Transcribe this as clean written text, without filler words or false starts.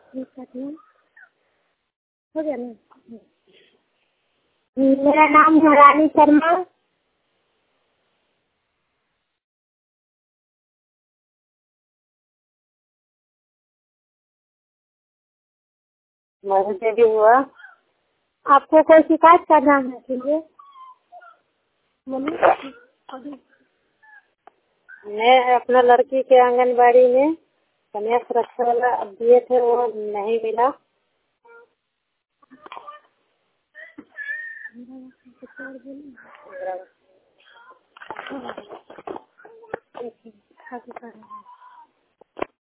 हो गया ना। मेरा नाम है रानी शर्मा। मुझे भी हुआ। आपको कोई शिकायत करना है मुझे? मैं अपना लड़की के आंगनबाड़ी में कन्या सुरक्षा वाला दिए थे, वो नहीं मिला।